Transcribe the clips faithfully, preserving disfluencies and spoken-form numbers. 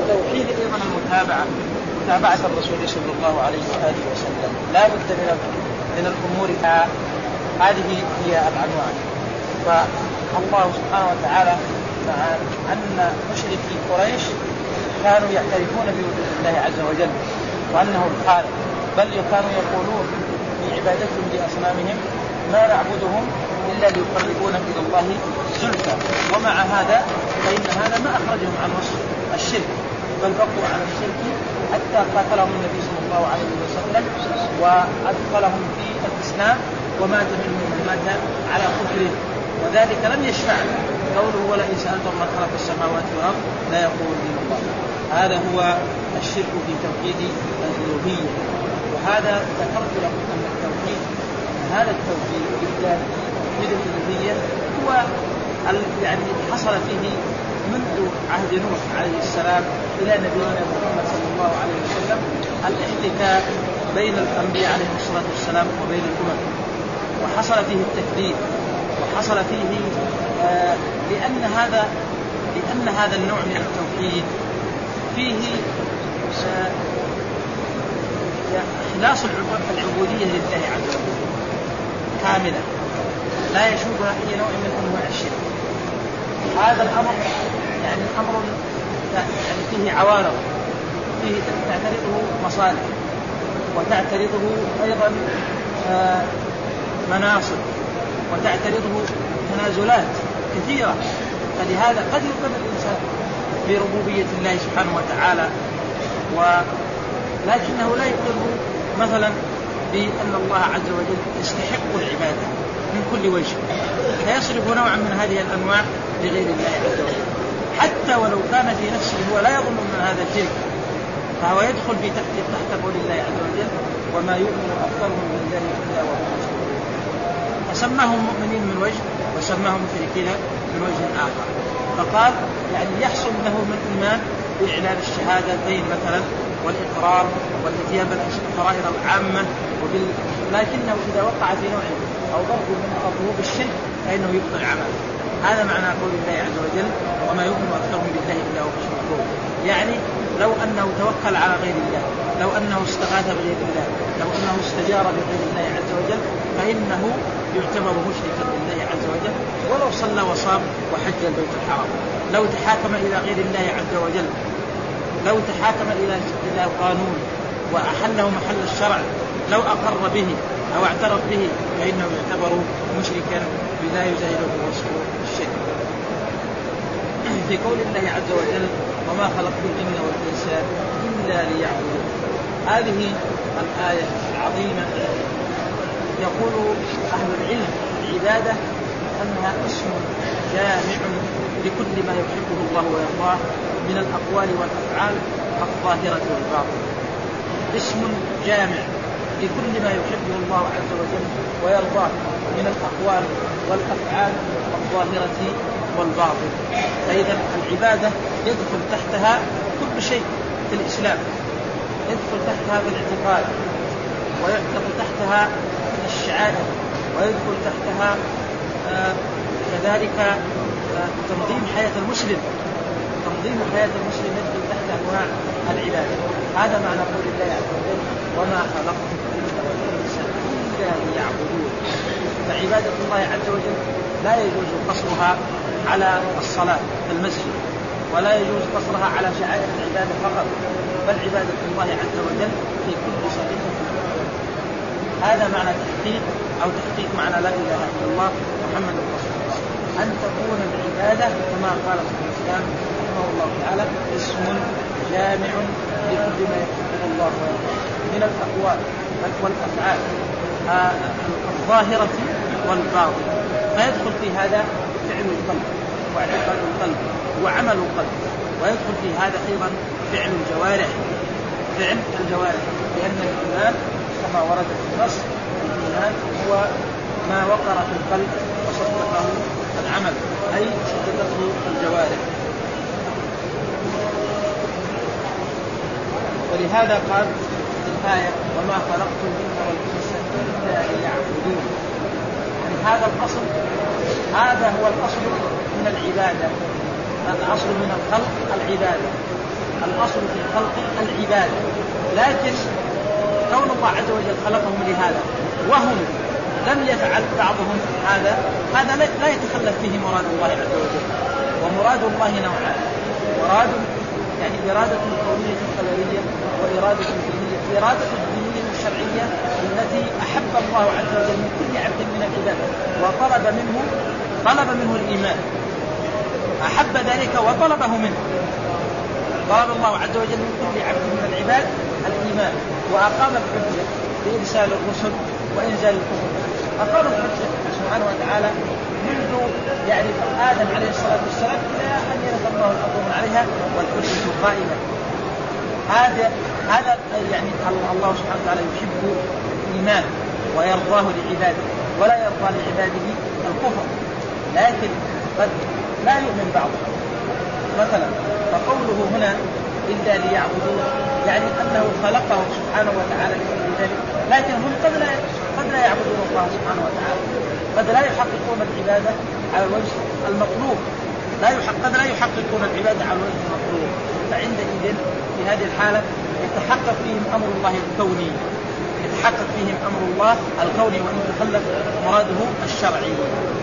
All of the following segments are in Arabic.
التوحيد أيضا المتابعة، متابعة الرسول صلى الله عليه وآله وسلم، لا بد من من الأمور هذه هي العنوان. فالله سبحانه وتعالى مع أن مشركي قريش كانوا يعترفون بوجود الله عز وجل وأنه الخالق، بل كانوا يقولون في عبادتهم لأصنامهم ما نعبدهم إلا ليقربونا إلى الله زلفى، ومع هذا فإن هذا ما أخرجهم عن وصف الشرك، بل بقوا على الشرك حتى قاتلهم النبي صلى الله عليه وسلم وأدخلهم في الإسلام، ومات منهم من مات على كفره، وذلك لم يشفع قوله ولئن سألتم من خلق السماوات والأرض لا يقولون الله. هذا هو الشرك في توحيد الألوهية. وهذا ذكرت لكم أن التوحيد هذا التوحيد بالله توحيد الألوهية هو يعني حصل فيه منذ عهد نوح عليه السلام إلى نبينا محمد صلى الله عليه وسلم الاحتكاك بين الأنبياء عليهم الصلاة والسلام وبين الأمم، وحصل فيه التكذيب، وحصل فيه آه لأن هذا لأن هذا النوع من التوحيد فيه آه إخلاص العبودية لله عز وجل كاملة لا يشوبها أي نوع من أنواع الشرك. هذا الأمر يعني أمر يعني فيه عوارض، فيه تعترضه مصالح، وتعترضه أيضا آه مناصب، وتعترضه تنازلات كثيرة. فلهذا قد يؤمن الإنسان بربوبية الله سبحانه وتعالى، ولكنه لا يؤمن مثلا بأن الله عز وجل يستحق العبادة من كل وجه، فيصرف نوعا من هذه الأنواع لغير الله عز وجل، حتى ولو كان في نفسه هو لا يظن من هذا الشرك، فهو يدخل في تحت تحت قول الله عز وجل وما يؤمن أكثرهم بالله إلا وهم مشركون. فسماهم مؤمنين من وجه وسماهم مشركين من وجه آخر. فقال يعني يحصل له من إيمان بإعلان الشهادتين مثلا والإقرار والإتيان بالفرائض العامة وبال... لكنه إذا وقع في نوع أو ضرب من أضروب الشرك فإنه يبطل عمله. هذا معنى قول الله عز وجل وما يؤمن أكثرهم بالله إلا وهم مشركون. يعني لو أنه توكل على غير الله، لو أنه استغاث بغير الله، لو أنه استجار بغير الله عز وجل فإنه يعتبر مشركا بالله عز وجل، ولو صلى وصام وحج البيت الحرام. لو تحاكم إلى غير الله عز وجل، لو تحاكم إلى إلى قانون وأحله محل الشرع، لو أقر به أو اعترف به فإنه يعتبر مشركا بلا يزايده وصف الشرك. في قول الله عز وجل وما خلقت الجن والإنس إلا ليعبدون، هذه الآية العظيمة يقول أهل العلم العبادة أنها اسم جامع لكل ما يحبه الله ويرضاه من الأقوال والأفعال الظاهرة والباطنة. اسم جامع لكل ما يحبه الله عز وجل ويرضاه من الأقوال والأفعال الظاهرة والباطنة. فإذا العبادة يدخل تحتها كل شيء في الإسلام، يدخل تحتها في الاعتقاد، ويدخل تحتها الشعائر، ويدخل تحتها آه كذلك آه تنظيم حياة المسلم. تنظيم حياة المسلم يدخل تحت أنواع العبادة. هذا معنى قول الله عز وجل وما خلقت الجن والإنس إلا ليعبدون. فعبادة الله عز وجل لا يجوز قصرها على الصلاة في المسجد، ولا يجوز قصرها على شعائر العبادة فقط، بل عبادة الله عز وجل في كل صغيرة. هذا معنى تحقيق أو تحقيق معنى لا إله إلا الله محمد رسول الله، أن تكون العبادة كما قال شيخ الإسلام رحمه الله تعالى اسم جامع لكل ما يحبه الله من الأقوال والأفعال الظاهرة والباطنة. فيدخل في هذا فعل القلب واعتقاد القلب وعمل القلب، ويدخل في هذا أيضا فعل الجوارح فعل الجوارح لأن الإيمان كما ورد في النص الإيمان هو ما وقر في القلب وصدقه العمل، أي صدقته الجوارح. ولهذا قال في الآية وما خلقت الجن والإنس إلا ليعبدون. يعني هذا الأصل، هذا هو الأصل من العبادة. الأصل من الخلق العبادة، الأصل في الخلق العبادة، لكن كون الله عز وجل خلقهم لهذا وهم لم يفعل بعضهم هذا هذا لا يتخلف فيه مراد الله عز وجل. ومراد الله نوعان: مراد يعني إرادة كونية قدرية، وإرادة دينية. إرادة الدينية الشرعية التي أحب الله عز وجل من كل عبد من العباد وطلب منه طلب منه الإيمان، أحب ذلك وطلبه منه. طلب الله عز وجل من كل عبد من العباد الإيمان، وأقام الحجة بإرسال الرسل وإنزال الكتب. أقام الحجة سبحانه وتعالى منذ يعني آدم عليه الصلاة والسلام إلى أن يرث الله الأرض من عليها والحجة قائمة. هذا هذا يعني الله سبحانه وتعالى يحب الإيمان ويرضاه لعباده، ولا يرضى لعباده الكفر، لكن قد لا يؤمن بعضهم. مثلا فقوله هنا إلا ليعبدون يعني أنه خلقهم سبحانه وتعالى لذلك، لكن هم قد لا قد لا يعبدون الله سبحانه وتعالى، قد لا يحققون العبادة على الوجه المطلوب، لا يحقق قد لا يحققون العبادة على الوجه المطلوب. فعندئذ في هذه الحالة يتحقق فيهم أمر الله الكوني، يتحقق فيهم أمر الله الكوني وإن تخلف مراده الشرعي.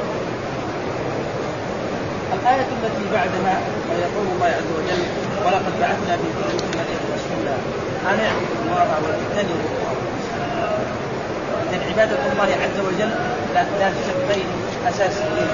الآية التي بعدها يقول الله عز وجل: ولقد بعثنا في كل أمة رسولا أن اعبدوا الله واجتنبوا الطاغوت. إذن عبادة الله عز وجل لا شرطين أساسيين: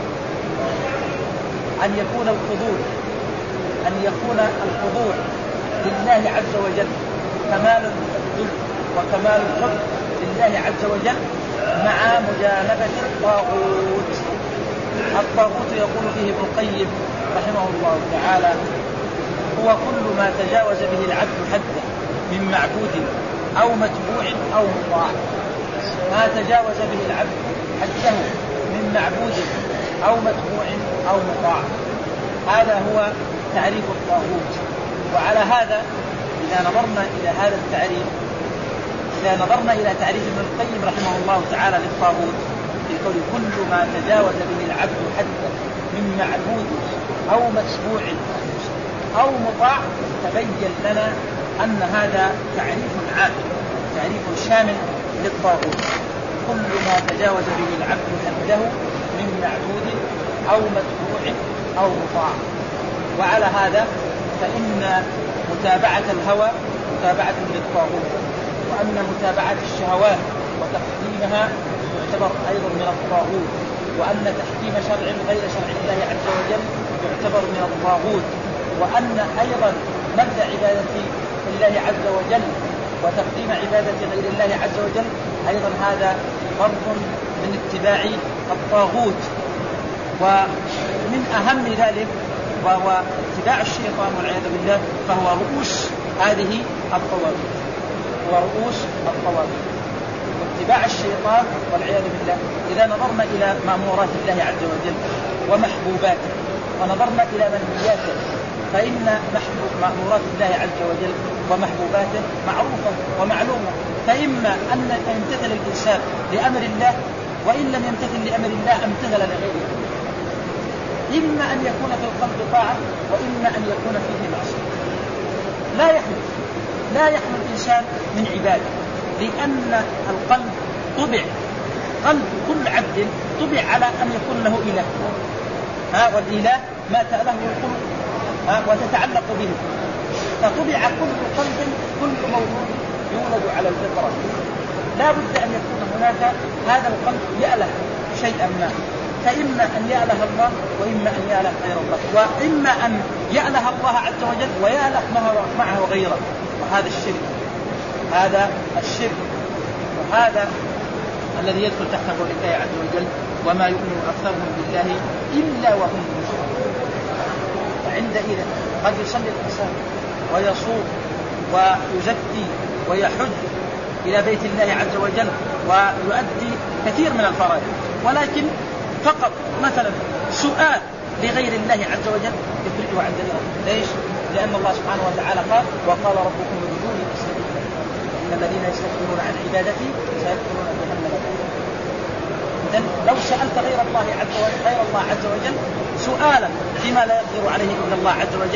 أن يكون الخضوع أن يكون الخضوع لله عز وجل كمال الذل وكمال الحب لله عز وجل مع مجانبة الطاغوت. الطاغوت يقول فيه ابن القيم رحمه الله تعالى: هو كل ما تجاوز به العبد حده من معبود أو متبوع أو مطاع. ما تجاوز به العبد حده من معبود أو متبوع أو مطاع، هذا هو تعريف الطاغوت. وعلى هذا إذا نظرنا إلى هذا التعريف إذا نظرنا إلى تعريف ابن القيم رحمه الله تعالى للطاغوت في قول كل ما تجاوز به العبد حده من معبود أو متبوع أو مطاع، تبين لنا أن هذا تعريف عام، تعريف شامل للطاغوت. كل ما تجاوز به العبد حده من معبود أو متبوع أو مطاع. وعلى هذا فإن متابعة الهوى متابعة للطاغوت، وأن متابعة الشهوات وتقديمها يعتبر أيضا من الطاغوت، وأن تحكيم شرع غير شرع الله عز وجل يعتبر من الطاغوت، وأن أيضا مبدأ عبادة الله عز وجل وتقديم عبادة غير الله عز وجل أيضا هذا فرض من اتباع الطاغوت. ومن أهم ذلك وهو اتباع الشيطان والعياذ بالله، فهو رؤوس هذه الطواغيت، هو رؤوس الطواغيت واتباع الشيطان والعياذ بالله. إذا نظرنا إلى مأمورات الله عز وجل ومحبوباته ونظرنا إلى منهياته، فإن مأمورات الله عز وجل ومحبوباته معروفة ومعلومة، فإما أن يمتثل الإنسان لأمر الله، وإن لم يمتثل لأمر الله امتثل لغيره. إما أن يكون في القلب طاعة، وإما أن يكون فيه معصية. لا يحمل لا يحمل الإنسان من عباده، لأن القلب طبع، قلب كل عبد طبع على أن يكون له إله، ها والإله ما تأله القلوب وتتعلق به، فطبع كل قلب كل موجود يولد على الفطرة. لا بد أن يكون هناك هذا القلب يأله شيئا ما، فإما أن يأله الله وإما أن يأله غير الله، وإما أن يأله الله عز وجل ويأله معه غيره، وهذا الشرك هذا الشرك وهذا الذي يدخل تحت قول الله عز وجل: وما يؤمن أكثرهم بالله إلا وهم مشركون. وعندئذ قد يصلي الإنسان ويصوم ويزكي ويحج إلى بيت الله عز وجل ويؤدي كثير من الفرائض، ولكن فقط مثلا سؤال لغير الله عز وجل يخرجه عن ذلك. ليش؟ لأن الله سبحانه وتعالى قال: وقال ربكم ادعوني أستجب لكم إن الذين يستكبرون عن عبادتي سيدخلون جهنم داخرين. إذن لو سألت غير الله عز وجل غير الله عز وجل سؤالا فيما لا يقدر عليه إلا الله عز وجل،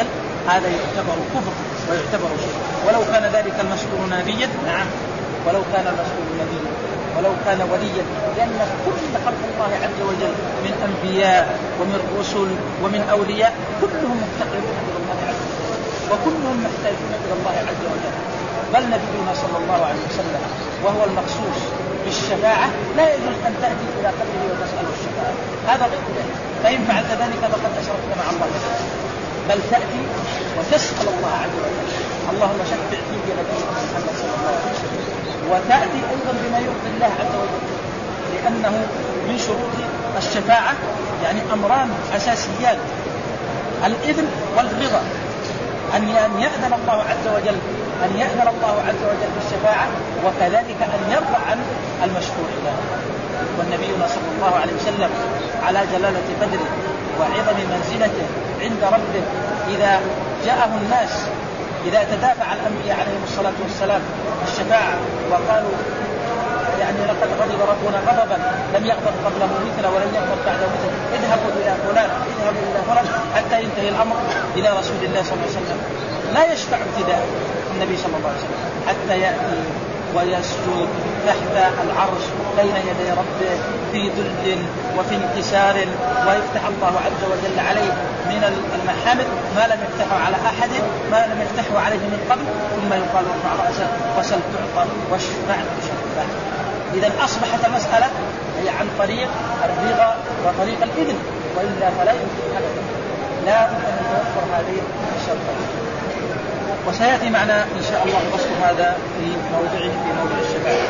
هذا يعتبر كفر ويعتبر شرك. ولو كان ذلك المسؤول نبيا، نعم ولو كان المسؤول نبيا ولو كان وليا، لأن كل خلق الله عز وجل من أنبياء ومن رسل ومن أولياء كلهم مفتقرون إلى الله عز وجل وكلهم محتاجون إلى الله عز وجل. بل نبينا صلى الله عليه وسلم وهو المخصوص بالشفاعة لا يجوز أن تأتي إلى قبره وتسأله الشفاعة، هذا غير ذلك، فإن فعلت ذلك فقد أشركت مع الله، بل تأتي وتسأل الله عز وجل اللهم شفع في نبيك محمد صلى الله عليه وسلم، وتأتي أيضا بما يرضي الله عز وجل، لأنه من شروط الشفاعة يعني أمران أساسيان: الإذن والرضا، أن يأذن الله عز وجل أن يأذن الله عز وجل بالشفاعة، وكذلك أن يرضى عن المشفوع له. والنبي صلى الله عليه وسلم على جلالة قدره وعظم منزلته عند ربه إذا جاءه الناس إذا تدافع الأنبياء عليهم الصلاة والسلام الشفاعة وقالوا يعني لقد غضب ربنا غضبا لم يغضب قبله مثله ولن يغضب بعده مثله، اذهبوا إلى فلان اذهبوا إلى فلان حتى ينتهي الأمر إلى رسول الله صلى الله عليه وسلم، لا يشفع ابتداء النبي صلى الله عليه وسلم حتى يأتي ويسجد تحت العرش بين يدي ربه في ذل وفي انكسار، ويفتح الله عز وجل عليه من المحامد ما لم يفتحه على أحد ما لم يفتحه عليه من قبل، ثم يقال ارفع رأسه وسل تعطى واشفع تشفع. إذا أصبحت المسألة هي عن طريق الرضا وطريق الإذن، وإلا فلا يمكن أبدا، لا بد أن يتوفر هذه الشرطين. وسيأتي معنا إن شاء الله بسط هذا في موضعه في موضع الشفاعة.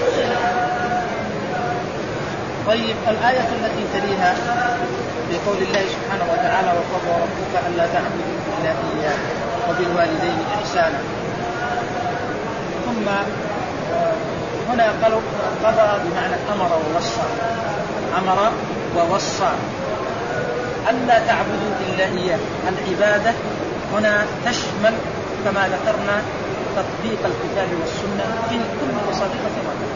طيب، الآية التي تليها في قول الله سبحانه وتعالى وقضى ربك ألا تعبدوا إلا إياه وبالوالدين إحسانا. ثم هنا قالوا قضى بمعنى أمر ووصى، أمر ووصى ألا تعبدوا إلا إياه. العبادة هنا تشمل كما ذكرنا تطبيق الكتاب والسنة في كل وسائط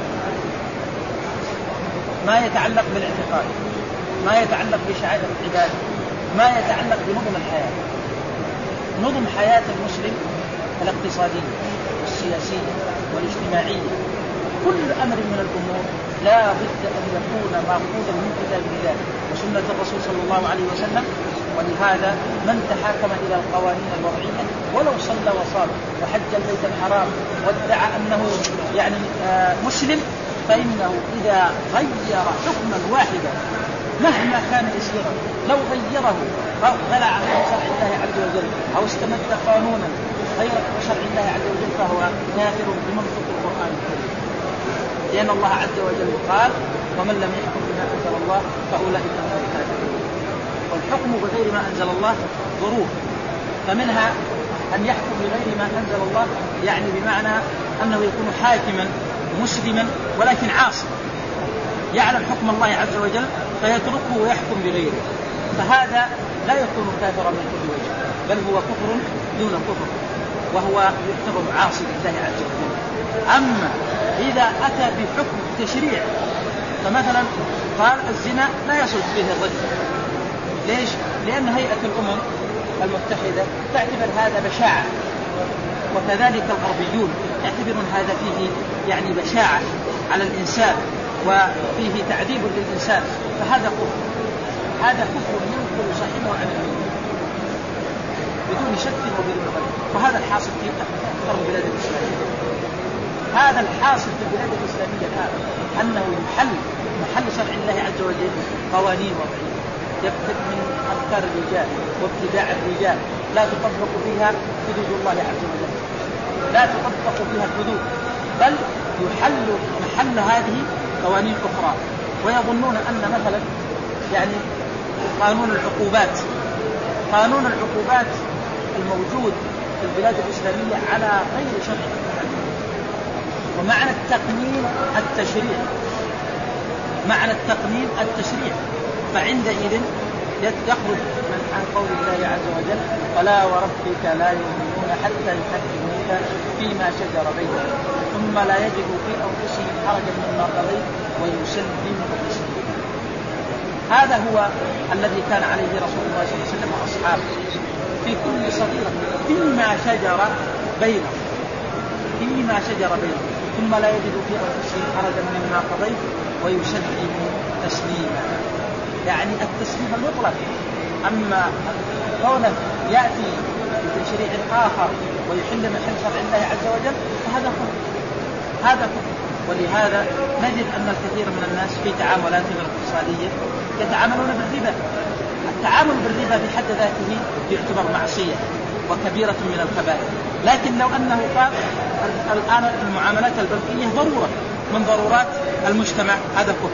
ما يتعلق بالاعتقاد، ما يتعلق بشعائر العبادة، ما يتعلق بنظم الحياة، نظم حياة المسلم الاقتصادية والسياسية والاجتماعية، كل أمر من الأمور لا بد أن يكون مأخوذا من كتاب الله وسنة الرسول صلى الله عليه وسلم. ولهذا من تحاكم إلى القوانين الوضعية ولو صلى وصام وحج البيت الحرام وادعى أنه يعني آه مسلم، فإنه إذا غير حكما واحدا مهما كان يسيرا، لو غيره أو غلع عن شرع الله عز وجل أو استمد قانونا غير شرع الله عز وجل فهو كافر بمنطق القرآن الكريم، لأن الله عز وجل قال ومن لم يحكم بما أنزل الله فأولئك هم الكافرون. والحكم بغير ما أنزل الله ظروف، فمنها أن يحكم بغير ما أنزل الله يعني بمعنى أنه يكون حاكما مسلما ولكن عاصي، يعلم حكم الله عز وجل فيتركه ويحكم بغيره، فهذا لا يكون كافرا من كل وجه، بل هو كفر دون كفر، وهو يعتبر عاصي لله عز وجل. أما إذا أتى بحكم تشريع، فمثلا قال الزنا لا يصل به الرجل، ليش؟ لأن هيئة الأمم المتحدة تعتبر هذا بشاعة، وكذلك الغربيون يعتبرون هذا فيه يعني بشاعة على الإنسان وفيه تعذيب للإنسان، فهذا كفر، هذا كفر ينقل صاحبه عن الدين بدون شك وبدون غلط. وهذا الحاصل في أكثر البلاد الإسلامية، هذا الحاصل في البلاد الإسلامية الآن أنه يحل محل شرع الله عز وجل قوانين وضعية يبتدئ من أفكار الرجال وابتداع الرجال لا تطبق فيها حدود الله عز وجل، لا تطبق فيها الحدود، بل يحل محل هذه قوانين أخرى، ويظنون أن مثلا يعني قانون العقوبات قانون العقوبات الموجود في البلاد الإسلامية على غير شرع. ومعنى التقنين التشريع، معنى التقنين التشريع، فعندئذ يخرج من عن قول الله عز وجل فلا وربك لا يؤمنون حتى يحكموك فيما شجر بينهم ثم لا يجدوا في أنفسهم حرجا مما قضيت ويسلموا تسليما. هذا هو الذي كان عليه رسول الله صلى الله عليه وسلم وأصحابه، في كل صغيرة فيما شجر بينهم فيما شجر بينهم ثم لا يجد في أنفسهم حرجا مما قضيت ويسلموا تسليما. يعني التسليم المطلق. أما كونه يأتي بتشريع آخر ويحل محل شرع الله عز وجل فهذا كفر هذا كفر. ولهذا نجد أن الكثير من الناس في تعاملاتهم الاقتصادية يتعاملون بالربا. التعامل بالربا بحد ذاته يعتبر معصية وكبيرة من الكبائر، لكن لو أنه قال الآن المعاملات البنكية ضرورة من ضرورات المجتمع هذا كفر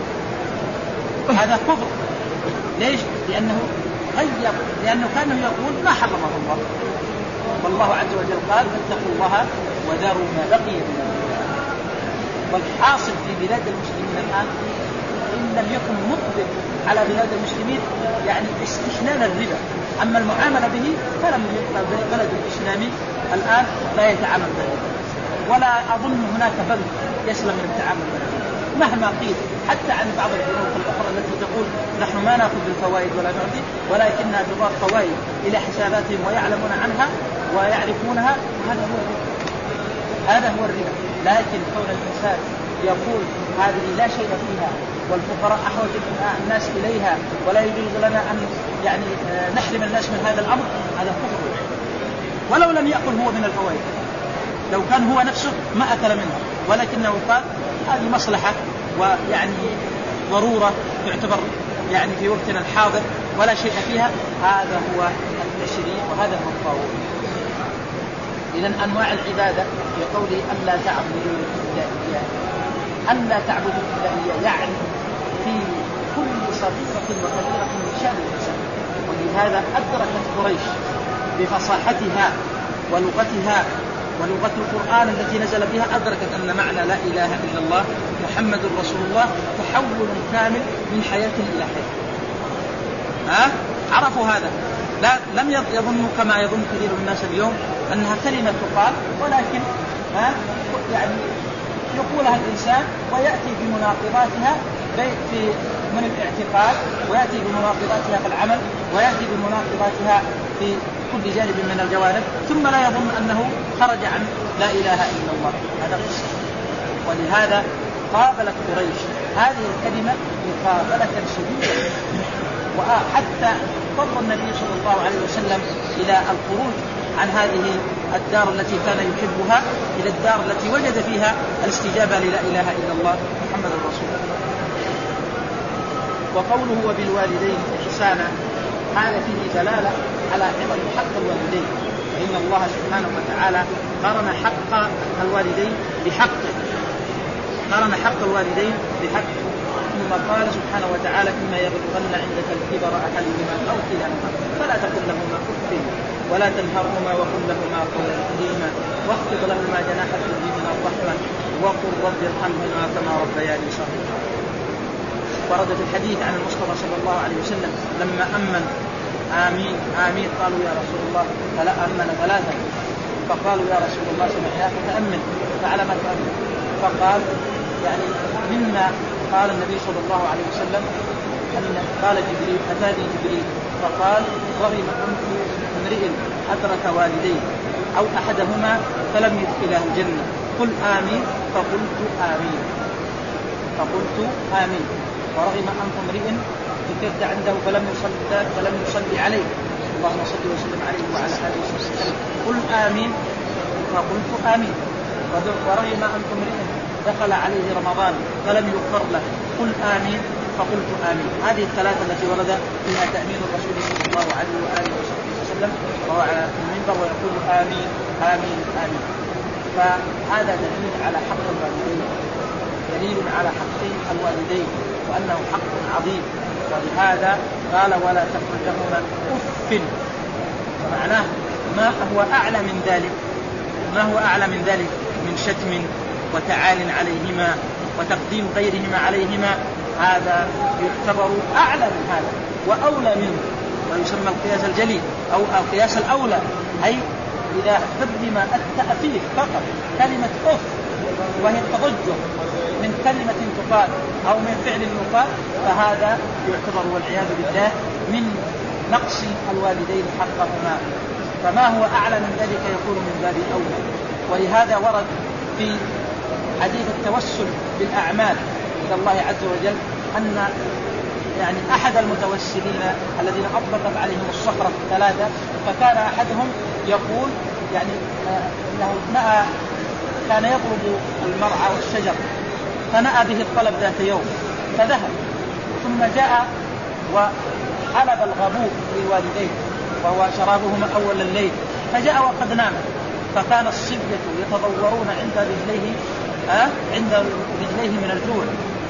هذا كفر. ليش؟ لأنه غير لأنه كان يقول ما حرمه الله، والله عز وجل قال فاتقوا الله وذروا ما بقي من الربا. والحاصل في بلاد المسلمين الآن إن لم يكن مطبق على بلاد المسلمين يعني استحلال الربا، أما المعاملة به فلم يبقى بلد الإسلامي الآن لا يتعامل به، ولا أظن هناك بلد يسلم من التعامل به مهما قيل، حتى عن بعض البنوك الأخرى التي تقول نحن ما نأخذ بالفوائد ولا نعطي، ولكنها تضاف فوائد إلى حساباتهم ويعلمون عنها ويعرفونها. هذا هو الربا هذا هو الربا. لكن كون الإنسان يقول هذه لا شيء فيها والفقراء أحوج الناس إليها ولا يجوز لنا أن يعني نحرم الناس من هذا الأمر، هذا كفر. ولو لم يأكل هو من الفوائد، لو كان هو نفسه ما أكل منها، ولكنه قال هذه مصلحة ويعني ضرورة تعتبر يعني في وقتنا الحاضر ولا شيء فيها، هذا هو التشريع وهذا هو الطاغوت. إذن أنواع العبادة في قوله ألا تعبدوا إلا إياه، ألا تعبدوا إلا إياه يعني في كل صغيرة وكبيرة من شأن الإنسان. ولهذا أدركت قريش بفصاحتها ولغتها ولغة القرآن التي نزل بها، أدركت أن معنى لا إله إلا الله محمد رسول الله تحول كامل من حياة إلى حياة. ها؟ عرفوا هذا، لا لم يظنوا كما يظن كثير من الناس اليوم أنها كلمة تقال، ولكن ها يعني يقولها الإنسان ويأتي بمناقضاتها في من الاعتقاد، ويأتي بمناقضاتها في العمل، ويأتي بمناقضاتها في كل جانب من الجوانب، ثم لا يظن أنه خرج عن لا إله إلا الله. هذا قصة. ولهذا قابلت قريش هذه الكلمة مقابلة شديدة، وحتى اضطر النبي صلى الله عليه وسلم إلى الخروج عن هذه الدار التي كان يحبها إلى الدار التي وجد فيها الاستجابة للا إله إلا الله محمد رسول الله. وقوله وبالوالدين إحسانا هذا فيه دلالة على عظم حق الوالدين، فإن الله سبحانه وتعالى قارن حق الوالدين بحقه قارن حق الوالدين بحقه ثم قال سبحانه وتعالى إما يبلغن عندك الكبر أحدهما أو كلاهما فلا تقل لهما أف ولا تنهرهما وقل لهما قولا كريما واخفض لهما جناح الذل من الرحمة وقل رب ارحمهما كما ربياني صغيرا. ورد في الحديث عن المصطفى صلى الله عليه وسلم لما أمن آمين آمين قالوا يا رسول الله فلا أمن ثلاثة، فقالوا يا رسول الله سمحناك فأمن فعلى ما تأمن، فقال يعني مما قال النبي صلى الله عليه وسلم أن قال جبريل أتاني جبريل فقال رغم أنف امرئ أدرك والديه أو أحدهما فلم يدخله الجنة قل آمين فقلت آمين فقلت آمين ورغم أنف امرئ ذكرت عنده فلم يصلي فلم يصلي عليه اللهم صل وسلم عليه وعلى آله وسلم قل آمين فقلت آمين ورغم أنف امرئ دخل عليه رمضان فلم يغفر له قل آمين فقلت آمين. هذه الثلاثة التي ورد فيها تأمين الرسول صلى الله عليه وآله وسلم وهو على المنبر ويقول آمين آمين آمين. فهذا دليل على حق الوالدين دليل على حق الوالدين وأنه حق عظيم. ولهذا قال ولا تقل لهما أف، فمعناه ما هو أعلى من ذلك ما هو أعلى من ذلك من شتم وتعال عليهما وتقديم غيرهما عليهما، هذا يعتبر أعلى من هذا وأولى منه، ويسمى القياس الجلي أو القياس الأولى، أي إذا قدم التأثير فقط كلمة أف وهي التضجر من كلمة تقال أو من فعل يقال، فهذا يعتبر والعياذ بالله من نقص الوالدين حقهما فما هو أعلى من ذلك يكون من باب أولى. ولهذا ورد في حديث التوسل بالأعمال إلى الله عز وجل أن يعني أحد المتوسلين الذين أطلقت عليهم الصخرة الثلاثة، فكان أحدهم يقول يعني أنه نأى كان يطلب المرعى والشجر فنأى به الطلب ذات يوم فذهب، ثم جاء وحلب الغبوء للوالدين وهو شرابهما أول الليل، فجاء وقد نام، فكان الصبية يتضورون عند رجليه أه؟ عند رجليه من الجوع،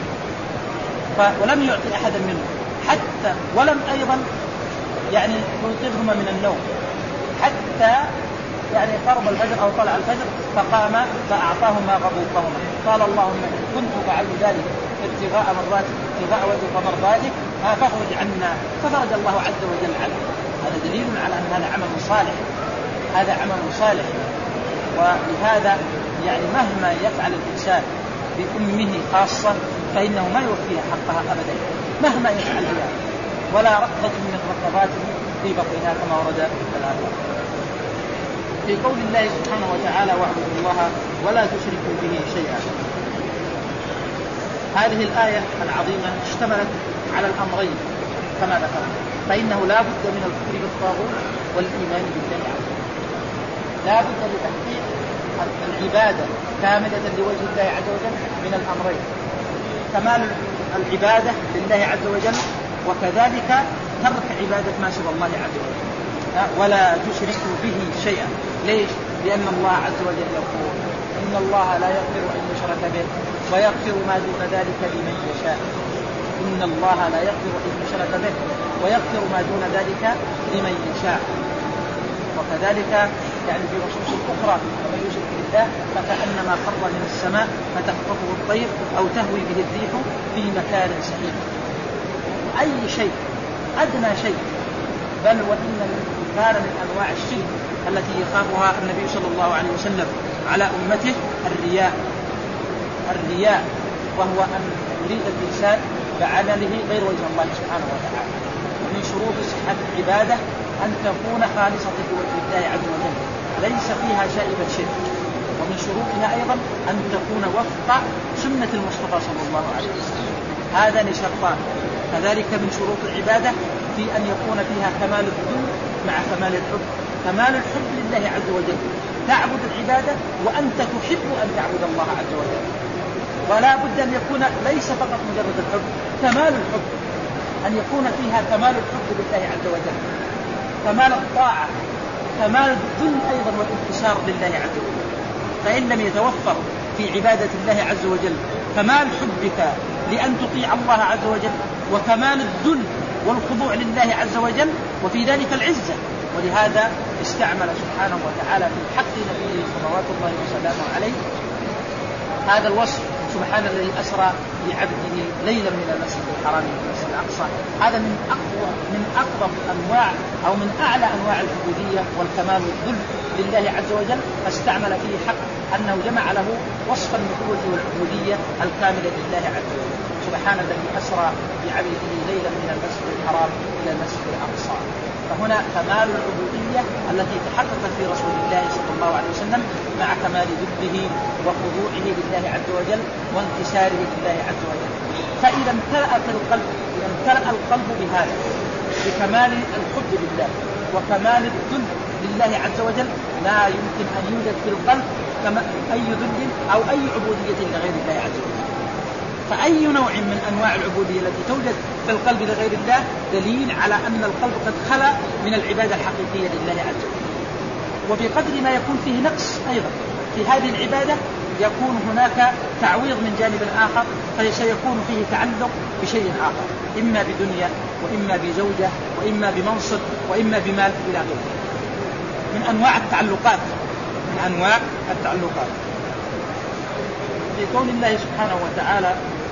ولم يعطي أحدا منهم حتى ولم أيضا يعني يوقظهما من النوم حتى يعني قرب الفجر أو طلع الفجر، فقام فأعطاهما غبوقهما. قال اللهم كنت فعلت ذلك ابتغاء مرضاتك ابتغاء وجهك ومرضاتك فاخرج عنا، فخرج الله عز وجل عنه. هذا دليل على أن هذا عمل صالح، هذا عمل صالح. ولهذا يعني مهما يفعل الإنسان بأمه خاصة فإنه ما يوفيها حقها أبدا مهما يفعل بها، ولا رقبة من رقباته في بطنها كما ورد الآية. في قول الله سبحانه وتعالى واعبدوا الله ولا تشركوا به شيئا، هذه الآية العظيمة اشتملت على الأمرين كما ذكرنا، فإنه لا بد من الكفر بالطاغوت والإيمان بالله عز وجل، لا بد لتحقيق العبادة كاملة لوجه الله عز وجل من الأمرين، كمال العبادة لله عز وجل وكذلك ترك عبادة ما سوى الله عز وجل ولا تشركوا به شيئا. ليش؟ لأن الله عز وجل يقول إن الله لا يغفر أن يشرك به ويغفر ما دون ذلك لمن يشاء. إن الله لا يغفر أن يشرك به ويغفر ما دون ذلك لمن يشاء. وكذلك يعني في نصوص أخرى ومن يشرك بالله فكأنما خر من السماء فتخطفه الطير أو تهوي به الريح في مكان سحيق. أي شيء أدنى شيء، بل وإن كان من أنواع الشرك التي يخافها النبي صلى الله عليه وسلم على أمته الرياء. الرياء وهو أن يريد الإنسان بعمله غير وجه الله سبحانه وتعالى. ومن شروط صحة العبادة أن تكون خالصة لوجه الله عز وجل ليس فيها شائبة شرك، ومن شروطها أيضا أن تكون وفق سنة المصطفى صلى الله عليه وسلم. هذان شرطان. كذلك من شروط العبادة في أن يكون فيها كمال الذل مع كمال الحب. كمال الحب لله عز وجل، تعبد العبادة وأنت تحب أن تعبد الله عز وجل، ولا بد أن يكون ليس فقط مجرد الحب، كمال الحب أن يكون فيها كمال الحب لله عز وجل، كمال الطاعة، كمال الذل أيضا والانكسار لله عز وجل. فإن لم يتوفر في عبادة الله عز وجل كمال حبك لأن تطيع الله عز وجل وكمال الذل والخضوع لله عز وجل وفي ذلك العزة. ولهذا استعمل سبحانه وتعالى في حق نبيه صلوات الله وسلامه عليه هذا الوصف: سبحان الذي أسرى بعبده ليلا من المسجد الحرام إلى المسجد الأقصى. هذا من أقوى من أقرب أنواع أو من أعلى أنواع العبودية والكمال والذل لله عز وجل، فاستعمل فيه حق أنه جمع له وصف النبوة والعبودية الكاملة لله عز وجل. سبحان الذي أسرى بعبده ليلا من المسجد الحرام إلى المسجد الأقصى. فهنا كمال العبودية التي تحققت في رسول الله صلى الله عليه وسلم مع كمال ذله وخضوعه لله عز وجل وانكساره لله عز وجل. فإذا امتلأ في القلب إذا امتلأ القلب بهذا بكمال الحب لله وكمال الذل لله عز وجل لا يمكن أن يوجد في القلب كما أي ذل أو أي عبودية لغير الله عز وجل. فأي نوع من أنواع العبودية التي توجد في القلب لغير الله دليل على أن القلب قد خلا من العبادة الحقيقية لله عز وجل. وبقدر ما يكون فيه نقص أيضا في هذه العبادة يكون هناك تعويض من جانب آخر، فسيكون فيه تعلق بشيء آخر، إما بدنيا وإما بزوجة وإما بمنصب وإما بمال إلى غيره من أنواع التعلقات من أنواع التعلقات. في قول الله سبحانه وتعالى: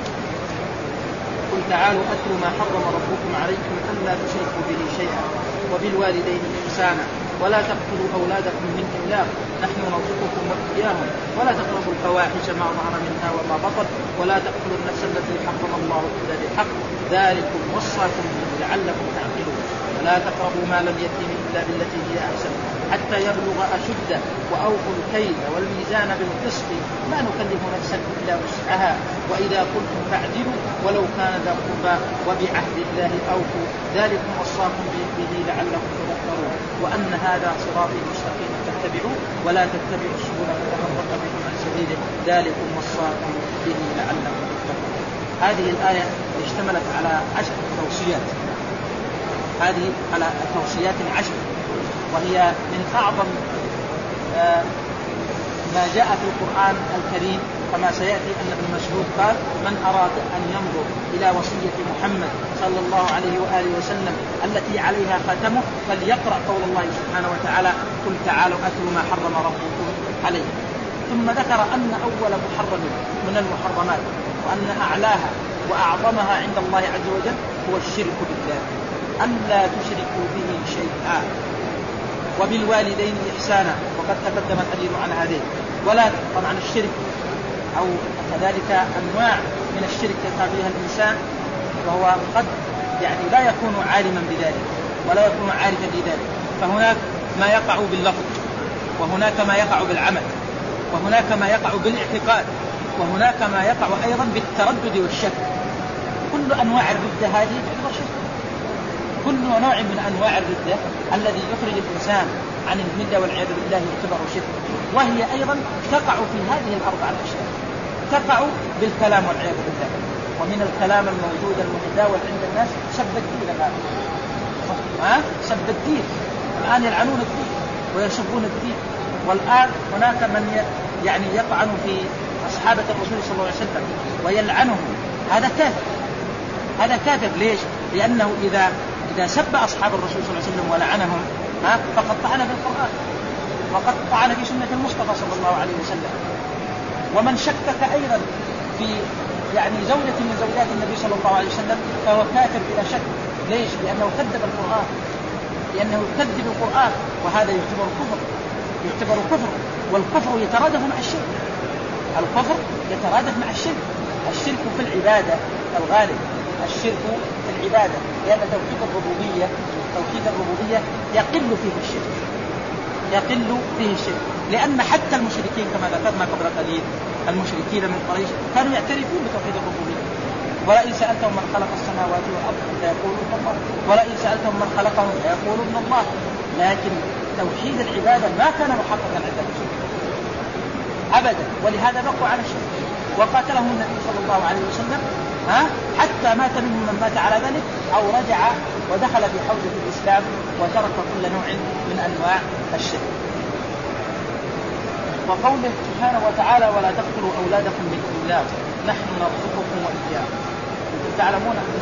قل تعالوا أتل ما حرم ربكم عليكم ألا تشركوا به شيئا وبالوالدين إحسانا ولا تقتلوا أولادكم من إملاق نحن نرزقكم وإياهم ولا تقربوا الفواحش ما ظهر منها وما بطن ولا تقتلوا النفس التي حرم الله إلا بالحق ذلكم وصاكم به لعلكم تعقلون ولا تقربوا مال اليتيم إلا بالتي هي أحسن حتى يبلغ أشده وأوفوا الكيل والميزان بالقسط لا نكلف نفسا إلا وسعها وإذا قلتم فاعدلوا ولو كان ذا قربى وبعهد الله أوفوا ذلكم وصاكم به لعلكم تذكرون وأن هذا صراطي مستقيما فاتبعوه ولا تتبعوا السبل فتفرق بكم عن سبيله ذلكم وصاكم به لعلكم تذكرون. هذه الآية اشتملت على عشر توصيات، هذه على توصيات عشر، وهي من أعظم ما جاء في القرآن الكريم، كما سيأتي أن ابن مسعود قال من أراد أن ينظر إلى وصية محمد صلى الله عليه وآله وسلم التي عليها ختمه فليقرأ قول الله سبحانه وتعالى قل تعالوا أتلوا ما حرم ربكم عليه. ثم ذكر أن أول محرم من المحرمات وأن أعلاها وأعظمها عند الله عز وجل هو الشرك بالله، ألا تشركوا به شيئا وبالوالدين إحسانا، وقد تقدم الحديث عن هذين. ولا طبعا الشرك أو كذلك أنواع من الشرك يقع فيها الإنسان وهو قد يعني لا يكون عالما بذلك ولا يكون عارفا بذلك، فهناك ما يقع باللفظ وهناك ما يقع بالعمل وهناك ما يقع بالاعتقاد وهناك ما يقع أيضا بالتردد والشك. كل أنواع الردة هذه تعتبر شرك، كل نوع من أنواع الردة الذي يخرج الإنسان عن الملة والعياذ بالله يعتبر شرك. وهي أيضا تقع في هذه الأربعة الأشياء، تقع بالكلام والعياذ بالله. ومن الكلام الموجود المتداول عند الناس سب الدين، الآن ها سب الدين، الآن يلعنون الدين ويسبون الدين. والآن هناك من يعني يطعن في أصحابة الرسول صلى الله عليه وسلم ويلعنهم، هذا كافر، هذا كافر. ليش؟ لأنه إذا إذا سب أصحاب الرسول صلى الله عليه وسلم ولعنهم ها فقد طعن في القرآن وقد طعن في سنة المصطفى صلى الله عليه وسلم. ومن شكك أيضا في يعني زوجة من زوجات النبي صلى الله عليه وسلم فهو كافر بلا شك. ليش؟ لأنه كذب القرآن، لأنه يكذب القرآن، وهذا يعتبر كفر، يعتبر كفر. والكفر يترادف مع الشرك، الكفر يترادف مع الشرك. الشرك في العبادة الغالب، الشرك في العبادة، لأن توحيد الربوبية توحيد الربوبية يقل فيه الشرك، يقل فيه الشرك، لأن حتى المشركين كما ذكرنا قبل قليل المشركين من قريش كانوا يعترفون بتوحيد الربوبية. ولئن سألتهم من خلق السماوات والأرض فيقولون الله، ولئن سألتهم من خلقهم فيقولون الله. لكن توحيد العبادة ما كان محققا عند المشركين أبدا، ولهذا بقوا على الشرك وقاتلهم النبي صلى الله عليه وسلم ها حتى مات منهم من مات على ذلك أو رجع ودخل في حوزة الإسلام وترك كل نوع من أنواع الشرك. وقوله سبحانه وتعالى ولا تقتلوا أولادكم من إملاق نحن نرزقكم وإياكم. أنتم تعلمون أن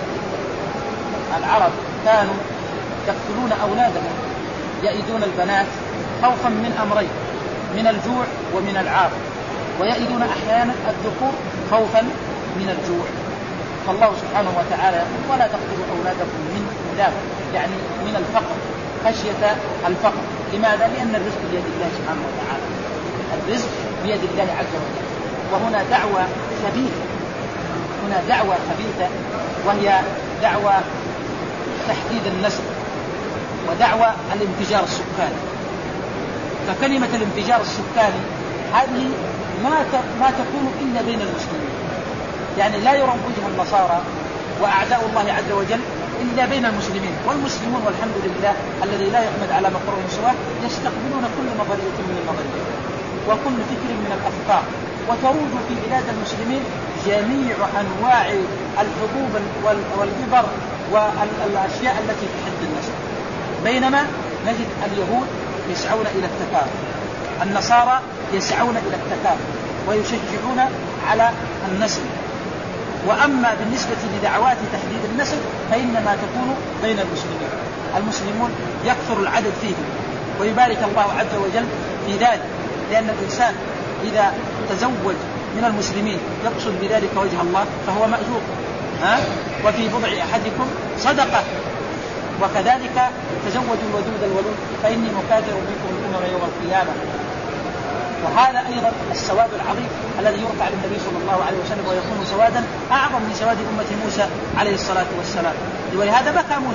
العرب كانوا يقتلون أولادهم يئدون البنات خوفا من أمرين، من الجوع ومن العار، ويئدون أحيانا الذكور خوفا من الجوع. فالله سبحانه وتعالى ولا تقتلوا أولادكم من إملاق يعني من الفقر، خشية الفقر. لماذا؟ لأن الرزق بيد الله سبحانه وتعالى، الرزق بيد الله عز وجل. وهنا دعوة خبيثة، هنا دعوة خبيثة وهي دعوة تحديد النسل ودعوة الانفجار السكاني. فكلمة الانفجار السكاني هذه ما ما تكون إلا بين المسلمين، يعني لا يروجها النصارى وأعداء الله عز وجل إلا بين المسلمين. والمسلمون والحمد لله الذي لا يحمد على مكروه سواه يستقبلون كل نظرية من النظريات وكل فكر من الأفكار، وتروج في بلاد المسلمين جميع أنواع الحبوب والإبر والأشياء التي تحد النسل. بينما نجد اليهود يسعون إلى التكاثر، النصارى يسعون إلى التكاثر ويشجعون على النسل. وأما بالنسبة لدعوات تحديد النسل فإنما تكون بين المسلمين، المسلمون يكثر العدد فيهم ويبارك الله عز وجل في ذلك، لأن الإنسان إذا تزوج من المسلمين يقصد بذلك وجه الله فهو مأجور ها؟ وفي بضع أحدكم صدقة. وكذلك تزوجوا الودود الولود فإني مكاثر بكم الأمم يوم القيامة. وهذا أيضا السواد العظيم الذي يرفع للنبي صلى الله عليه وسلم ويكون سوادا أعظم من سواد أمة موسى عليه الصلاة والسلام. ولهذا بكى موسى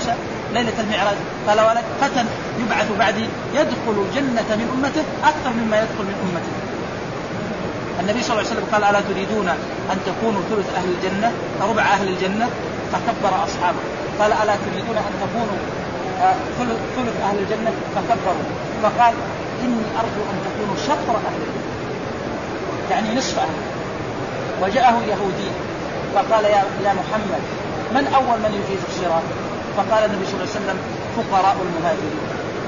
ليلة المعراج؟ قال ولك فتى يبعث بعدي يدخل الجنة من أمته أكثر مما يدخل من أمته. النبي صلى الله عليه وسلم قال ألا تريدون أن تكونوا ثلث أهل الجنة ربع أهل الجنة؟ فكبر أصحابه. قال ألا تريدون أن تكونوا ثلث أهل الجنة؟ فكبروا. فقال إني أرجو أن تكونوا شطر أهل الجنة، يعني نصف أهل. وجاءه يهودي فقال يا, يا محمد من أول من يجيز الصراط؟ فقال النبي صلى الله عليه وسلم فقراء المهاجرين.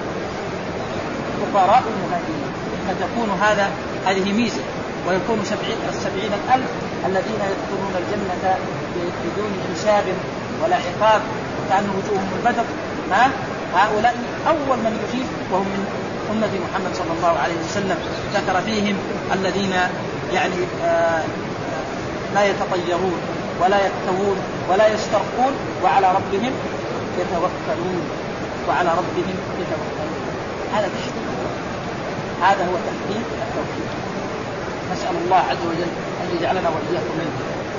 فقراء المهاجرين. فتكون هذا هذه ميزة. ويكون سبعين السبعين الألف الذين يدخلون الجنة بدون حساب ولا عقاب كأن وجوههم البدر، ها هؤلاء أول من يجيز وهم من أمة محمد صلى الله عليه وسلم. ذكر فيهم الذين يعني آه لا يتطيرون ولا يكتوون ولا يسترقون وعلى ربهم يتوكلون وعلى ربهم يتوكلون. هذا تحقيق، هذا هو تحقيق التوحيد. نسأل الله عز وجل أن يجعلنا وإياكم منه.